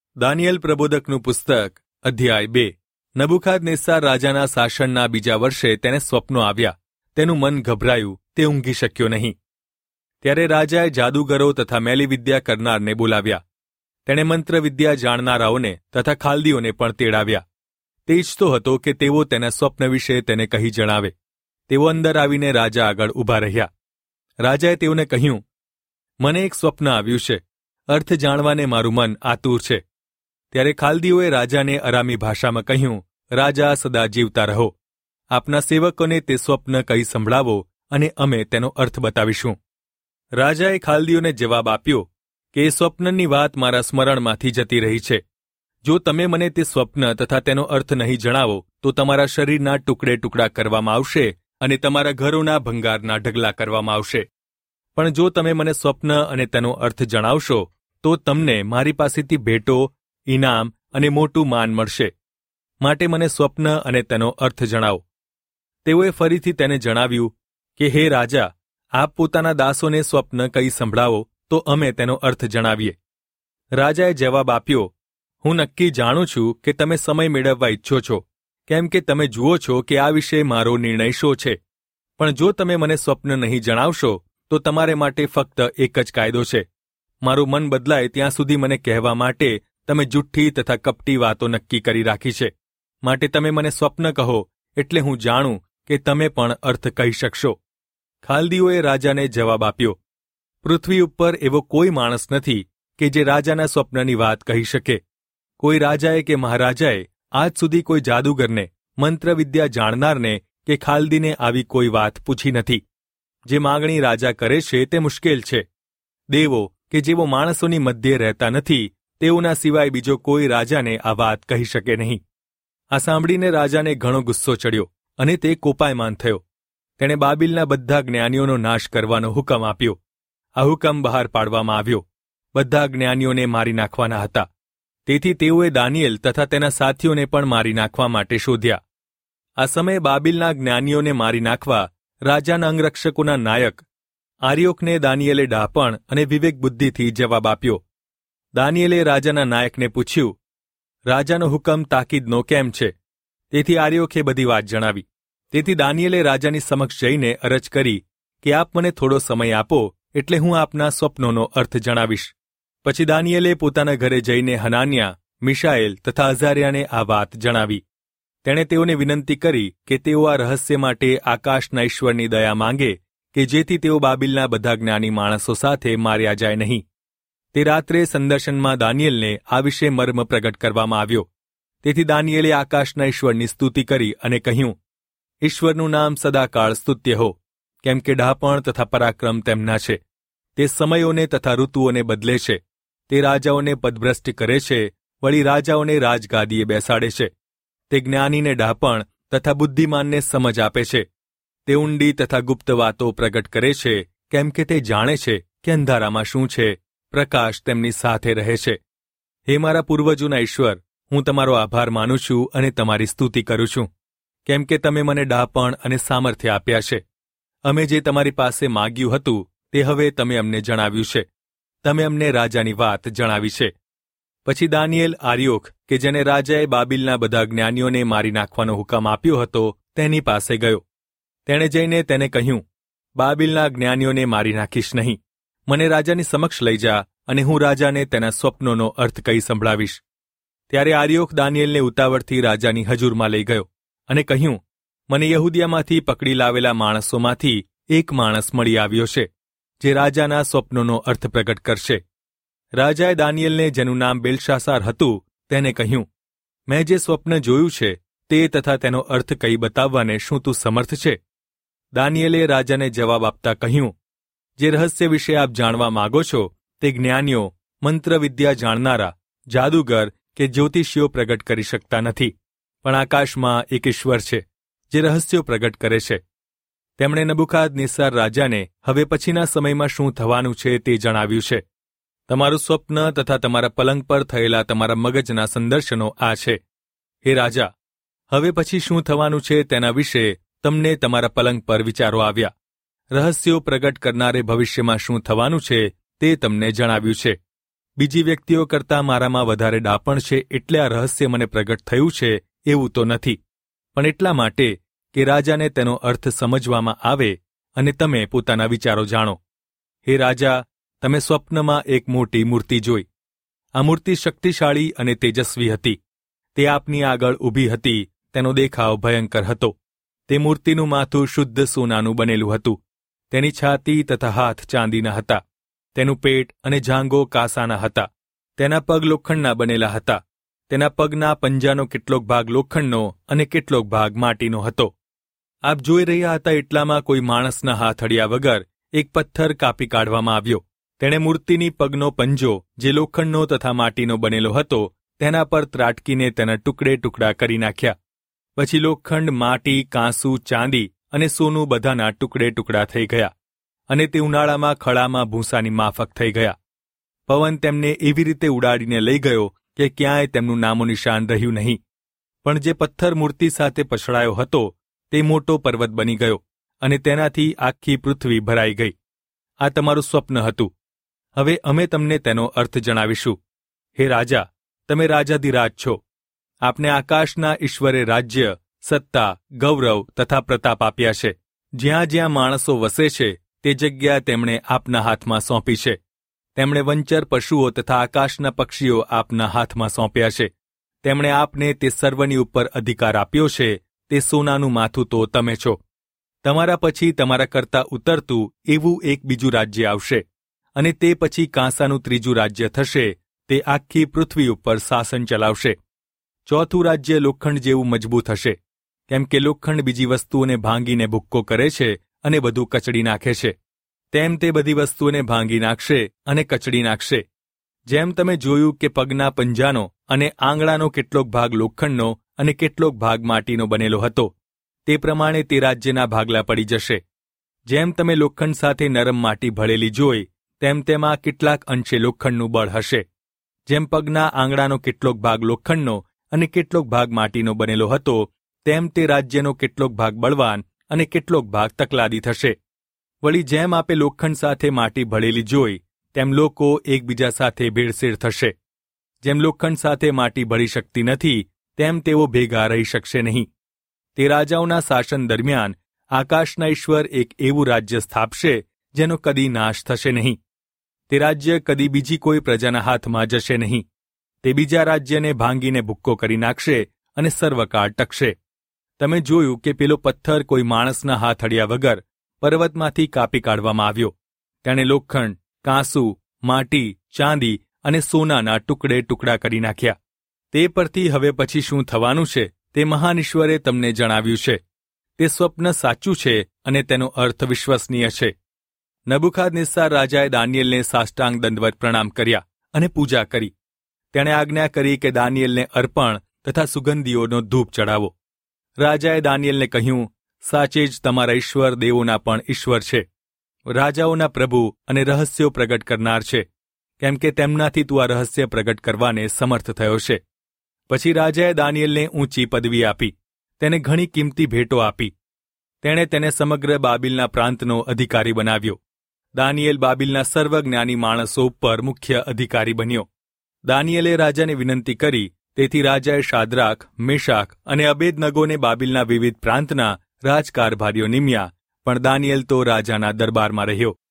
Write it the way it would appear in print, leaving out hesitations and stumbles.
દાનિયેલ પ્રબોધકનું પુસ્તક અધ્યાય 2 નબુખાદનેસ્સાર રાજાના શાસનના બીજા વર્ષે તેને સ્વપ્નો આવ્યા. તેનું મન ગભરાયું, તે ઊંઘી શક્યો નહીં. ત્યારે રાજાએ જાદુગરો તથા મેલીવિદ્યા કરનારને બોલાવ્યા. તેણે મંત્રવિદ્યા જાણનારાઓને તથા ખાલદીઓને પણ તેડાવ્યા. તે ઈચ્છતો હતો કે તેઓ તેના સ્વપ્ન વિશે તેને કહી જણાવે. તેઓ અંદર આવીને રાજા આગળ ઊભા રહ્યા. રાજાએ તેઓને કહ્યું, મને એક સ્વપ્ન આવ્યું છે. અર્થ જાણવાને મારું મન આતુર છે. ત્યારે ખાલદીઓએ રાજાને અરામી ભાષામાં કહ્યું, રાજા સદા જીવતા રહો. આપના સેવકોને તે સ્વપ્ન કહી સંભળાવો અને અમે તેનો અર્થ બતાવીશું. રાજાએ ખાલદીઓને જવાબ આપ્યો કે એ સ્વપ્નની વાત મારા સ્મરણમાંથી જતી રહી છે. જો તમે મને તે સ્વપ્ન તથા તેનો અર્થ નહીં જણાવો તો તમારા શરીરના ટુકડે ટુકડા કરવામાં આવશે અને તમારા ઘરોના ભંગારના ઢગલા કરવામાં આવશે. પણ જો તમે મને સ્વપ્ન અને તેનો અર્થ જણાવશો તો તમને મારી પાસેથી ભેટો, ઇનામ અને મોટું માન મળશે. માટે મને સ્વપ્ન અને તેનો અર્થ જણાવો. તેઓએ ફરીથી તેને જણાવ્યું કે હે રાજા, આપ પોતાના દાસોને સ્વપ્ન કહી સંભળાવો તો અમે તેનો અર્થ જણાવીએ. રાજાએ જવાબ આપ્યો, હું નક્કી જાણું છું કે તમે સમય મેળવવા ઈચ્છો છો, કેમ કે તમે જુઓ છો કે આ વિશે મારો નિર્ણય શો છે. પણ જો તમે મને સ્વપ્ન નહીં જણાવશો તો તમારે માટે ફક્ત એક જ કાયદો છે. મારું મન બદલાય ત્યાં સુધી મને કહેવા માટે તમે જુઠ્ઠી તથા કપટી વાતો નક્કી કરી રાખી છે. માટે તમે મને સ્વપ્ન કહો એટલે હું જાણું કે તમે પણ અર્થ કહી શકશો. ખાલદીઓએ રાજાને જવાબ આપ્યો, પૃથ્વી ઉપર એવો કોઈ માણસ નથી કે જે રાજાના સ્વપ્નની વાત કહી શકે. કોઈ રાજાએ કે મહારાજાએ આજ સુધી કોઈ જાદુગરને, મંત્રવિદ્યા જાણનારને કે ખાલદીને આવી કોઈ વાત પૂછી નથી. જે માગણી રાજા કરે છે તે મુશ્કેલ છે. દેવો કે જેઓ માણસોની મધ્યે રહેતા નથી, તેઓના સિવાય બીજો કોઈ રાજાને આ વાત કહી શકે નહીં. આ સાંભળીને રાજાને ઘણો ગુસ્સો ચડ્યો અને તે કોપાયમાન થયો. તેણે બાબિલના બધા જ્ઞાનીઓનો નાશ કરવાનો હુકમ આપ્યો. આ હુકમ બહાર પાડવામાં આવ્યો. બધા જ્ઞાનીઓને મારી નાખવાના હતા. તેથી તેઓએ દાનિયેલ તથા તેના સાથીઓને પણ મારી નાખવા માટે શોધ્યા. આ સમયે બાબિલના જ્ઞાનીઓને મારી નાખવા રાજાના અંગરક્ષકોના નાયક આર્યોકને દાનિયેલે ડહાપણ અને વિવેક બુદ્ધિથી જવાબ આપ્યો. દાનિયેલે રાજાના નાયકને પૂછ્યું, રાજાનો હુકમ તાકીદનો કેમ છે? તેથી આર્યોકે બધી વાત જણાવી. તેથી દાનિયેલે રાજાની સમક્ષ જઈને અરજ કરી કે આપ મને થોડો સમય આપો એટલે હું આપના સ્વપ્નોનો અર્થ જણાવીશ. પછી દાનિયેલે પોતાના ઘરે જઈને હનાન્યા, મિશાએલ તથા અઝાર્યાને આ વાત જણાવી. તેણે તેઓને વિનંતી કરી કે તેઓ આ રહસ્ય માટે આકાશના ઈશ્વરની દયા માંગે કે જેથી તેઓ બાબિલના બધા જ્ઞાની માણસો સાથે માર્યા જાય નહીં. તે રાત્રે સંદર્શનમાં દાનિયેલને આ વિશે મર્મ પ્રગટ કરવામાં આવ્યો. તેથી દાનિયેલે આકાશના ઈશ્વરની સ્તુતિ કરી અને કહ્યું, ઈશ્વરનું નામ સદાકાળ સ્તુત્ય હો, કેમ કે ડહાપણ તથા પરાક્રમ તેમના છે. તે સમયોને તથા ઋતુઓને બદલે છે. તે રાજાઓને પદભ્રષ્ટ કરે છે, વળી રાજાઓને રાજગાદીએ બેસાડે છે. તે જ્ઞાનીને ડહાપણ તથા બુદ્ધિમાનને સમજ આપે છે. તે ઊંડી તથા ગુપ્ત વાતો પ્રગટ કરે છે, કેમ કે તે જાણે છે કે અંધારામાં શું છે, પ્રકાશ તેમની સાથે રહે છે. હે મારા પૂર્વજોના ઈશ્વર, હું તમારો આભાર માનું છું અને તમારી સ્તુતિ કરું છું, કેમ કે તમે મને ડહાપણ અને સામર્થ્ય આપ્યા છે. અમે જે તમારી પાસે માગ્યું હતું તે હવે તમે અમને જણાવ્યું છે. તમે અમને રાજાની વાત જણાવી છે. પછી દાનિયેલ આર્યોક કે જેને રાજાએ બાબિલના બધા જ્ઞાનીઓને મારી નાખવાનો હુકમ આપ્યો હતો તેની પાસે ગયો. તેણે જઈને તેને કહ્યું, બાબિલના જ્ઞાનીઓને મારી નાખીશ નહીં. મને રાજાની સમક્ષ લઈ જા અને હું રાજાને તેના સ્વપ્નોનો અર્થ કહી સંભળાવીશ. ત્યારે આર્યોક દાનિયેલને ઉતાવળથી રાજાની હજુરમાં લઈ ગયો અને કહ્યું, મને યહૂદિયામાંથી પકડી લાવેલા માણસોમાંથી એક માણસ મળી આવ્યો છે જે રાજાના સ્વપ્નોનો અર્થ પ્રગટ કરશે. રાજાએ દાનિયેલને, જેનું નામ બેલશાસાર હતું, તેને કહ્યું, મેં જે સ્વપ્ન જોયું છે તે તથા તેનો અર્થ કહી બતાવવાને શું તું સમર્થ છે? દાનિયેલે રાજાને જવાબ આપતા કહ્યું, જે રહસ્ય વિશે આપ જાણવા માગો છો તે જ્ઞાનીઓ, મંત્રવિદ્યા જાણનારા, જાદુગર કે જ્યોતિષીઓ પ્રગટ કરી શકતા નથી, પણ આકાશમાં એક ઈશ્વર છે જે રહસ્યો પ્રગટ કરે છે. તેમણે નબુખાદનેસ્સાર રાજાને હવે પછીના સમયમાં શું થવાનું છે તે જણાવ્યું છે. તમારું સ્વપ્ન તથા તમારા પલંગ પર થયેલા તમારા મગજના સંદર્શનો આ છે. હે રાજા, હવે પછી શું થવાનું છે તેના વિશે તમને તમારા પલંગ પર વિચારો આવ્યા. રહસ્યો પ્રગટ કરનારે ભવિષ્યમાં શું થવાનું છે તે તમને જણાવ્યું છે. બીજી વ્યક્તિઓ કરતાં મારામાં વધારે ડાપણ છે એટલે આ રહસ્ય મને પ્રગટ થયું છે એવું તો નથી, પણ એટલા માટે કે રાજાને તેનો અર્થ સમજવામાં આવે અને તમે પોતાના વિચારો જાણો. હે રાજા, તમે સ્વપ્નમાં એક મોટી મૂર્તિ જોઈ. આ મૂર્તિ શક્તિશાળી અને તેજસ્વી હતી. તે આપની આગળ ઊભી હતી. તેનો દેખાવ ભયંકર હતો. તે મૂર્તિનું માથું શુદ્ધ સોનાનું બનેલું હતું. તેની છાતી તથા હાથ ચાંદીના હતા. તેનું પેટ અને જાંઘો કાંસાના હતા. તેના પગ લોખંડના બનેલા હતા. તેના પગના પંજાનો કેટલોક ભાગ લોખંડનો અને કેટલોક ભાગ માટીનો હતો. આપ જોઈ રહ્યા હતા એટલામાં કોઈ માણસના હાથ અડ્યા વગર એક પથ્થર કાપી કાઢવામાં આવ્યો. તેણે મૂર્તિની પગનો પંજો, જે લોખંડનો તથા માટીનો બનેલો હતો, તેના પર ત્રાટકીને તેના ટુકડે ટુકડા કરી નાખ્યા. પછી લોખંડ, માટી, કાંસુ, ચાંદી અને સોનું બધાના ટુકડે ટુકડા થઈ ગયા અને તે ઉનાળામાં ખળામાં ભૂંસાની માફક થઈ ગયા. પવન તેમને એવી રીતે ઉડાડીને લઈ ગયો કે ક્યાંય તેમનું નામો નિશાન રહ્યું નહીં. પણ જે પથ્થર મૂર્તિ સાથે પછડાયો હતો તે મોટો પર્વત બની ગયો અને તેનાથી આખી પૃથ્વી ભરાઈ ગઈ. આ તમારું સ્વપ્ન હતું. હવે અમે તમને તેનો અર્થ જણાવીશું. હે રાજા, તમે રાજાધિરાજ છો. આપને આકાશના ઈશ્વરે રાજ્ય, સત્તા, ગૌરવ તથા પ્રતાપ આપ્યા છે. જ્યાં જ્યાં માણસો વસે છે તે જગ્યા તેમણે આપના હાથમાં સોંપી છે. તેમણે વંચર પશુઓ તથા આકાશના પક્ષીઓ આપના હાથમાં સોંપ્યા છે. તેમણે આપને તે સર્વની ઉપર અધિકાર આપ્યો છે. તે સોનાનું માથું તો તમે છો. તમારા પછી તમારા કરતાં ઉતરતું એવું એક બીજું રાજ્ય આવશે અને તે પછી કાંસાનું ત્રીજું રાજ્ય થશે. તે આખી પૃથ્વી ઉપર શાસન ચલાવશે. ચોથું રાજ્ય લોખંડ જેવું મજબૂત હશે, કેમ કે લોખંડ બીજી વસ્તુઓને ભાંગીને ભૂક્કો કરે છે અને બધું કચડી નાખે છે. તેમ તે બધી વસ્તુઓને ભાંગી નાખશે અને કચડી નાખશે. જેમ તમે જોયું કે પગના પંજાનો અને આંગળાનો કેટલોક ભાગ લોખંડનો અને કેટલોક ભાગ માટીનો બનેલો હતો, તે પ્રમાણે તે રાજ્યના ભાગલા પડી જશે. જેમ તમે લોખંડ સાથે નરમ માટી ભળેલી જોઈ, તેમ તેમાં કેટલાક અંશે લોખંડનું બળ હશે. જેમ પગના આંગળાનો કેટલોક ભાગ લોખંડનો અને કેટલોક ભાગ માટીનો બનેલો હતો, તેમ તે રાજ્યનો કેટલોક ભાગ બળવાન અને કેટલોક ભાગ તકલાદી થશે. વળી જેમ આપે લોખંડ સાથે માટી ભળેલી જોઈ, તેમ લોકો એકબીજા સાથે ભેળસેળ થશે. જેમ લોખંડ સાથે માટી ભળી શકતી નથી, તેમ તેઓ ભેગા રહી શકશે નહીં. તે રાજાઓના શાસન દરમિયાન આકાશના ઈશ્વર એક એવું રાજ્ય સ્થાપશે જેનો કદી નાશ થશે નહીં. તે રાજ્ય કદી બીજી કોઈ પ્રજાના હાથમાં જશે નહીં. તે બીજા રાજ્યને ભાંગીને ભૂક્કો કરી નાખશે અને સર્વકાળ ટકશે. તમે જોયું કે પેલો પથ્થર કોઈ માણસના હાથ અડ્યા વગર પર્વતમાંથી કાપી કાઢવામાં આવ્યો. તેણે લોખંડ, કાંસુ, માટી, ચાંદી અને સોનાના ટુકડે ટુકડા કરી નાખ્યા. તે પરથી હવે પછી શું થવાનું છે તે મહાન ઈશ્વરે તમને જણાવ્યું છે. તે સ્વપ્ન સાચું છે અને તેનો અર્થ વિશ્વસનીય છે. નબુખાદનેસ્સાર રાજાએ દાનિયેલને સાષ્ટાંગ દંડવત પ્રણામ કર્યા અને પૂજા કરી. તેણે આજ્ઞા કરી કે દાનિયેલને અર્પણ તથા સુગંધીઓનો ધૂપ ચડાવો. રાજાએ દાનિયેલને કહ્યું, સાચે જ તમારા ઈશ્વર દેવોના પણ ઈશ્વર છે, રાજાઓના પ્રભુ અને રહસ્યો પ્રગટ કરનાર છે, કેમ કે તેમનાથી તું આ રહસ્ય પ્રગટ કરવાને સમર્થ થયો છે. પછી રાજાએ દાનિયેલને ઊંચી પદવી આપી. તેને ઘણી કિંમતી ભેટો આપી. તેણે તેને સમગ્ર બાબિલના પ્રાંતનો અધિકારી બનાવ્યો. દાનિયેલ બાબિલના સર્વજ્ઞાની માણસો ઉપર મુખ્ય અધિકારી બન્યો. દાનિયેલે રાજાને વિનંતી કરી, તેથી રાજાએ શાદ્રાક, મેશાક અને અબેદનગોને બાબિલના વિવિધ પ્રાંતના રાજકારભારીઓ નિમ્યા, પણ દાનિયેલ તો રાજાના દરબારમાં રહ્યો.